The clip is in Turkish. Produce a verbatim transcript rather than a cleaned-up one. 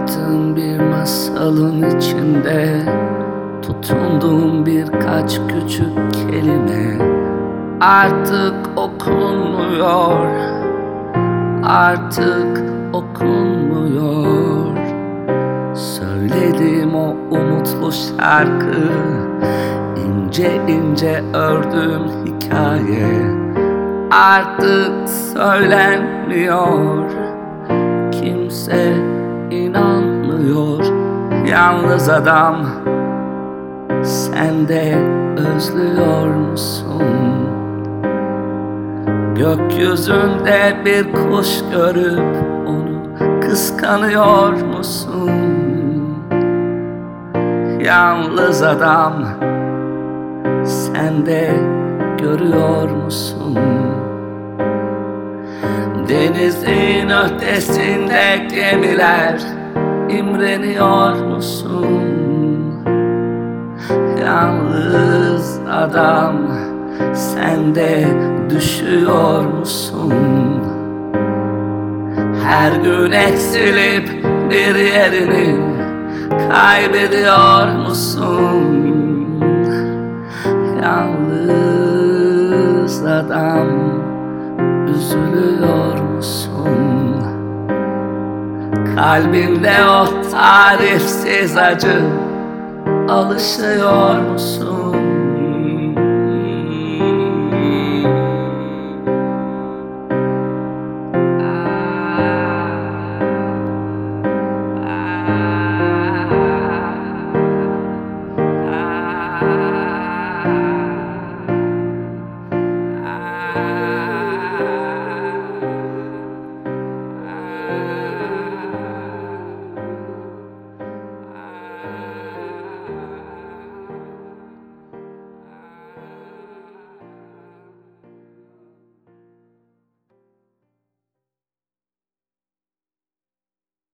Anlattığım bir masalın içinde tutunduğum birkaç küçük kelime artık okunmuyor, artık okunmuyor. Söylediğim o umutlu şarkı, ince ince ördüğüm hikaye artık söylenmiyor. Kimse inanmıyor, yalnız adam. Sen de özlüyor musun? Gökyüzünde bir kuş görüp onu kıskanıyor musun? Yalnız adam, sen de görüyor musun? Denizin ötesinde gemiler, imreniyor musun? Yalnız adam, sen de düşüyor musun? Her gün eksilip bir yerini kaybediyor musun? Yalnız adam, üzülüyor musun? Kalbinde o tarifsiz acı, alışıyor musun? Ah, ah, ah.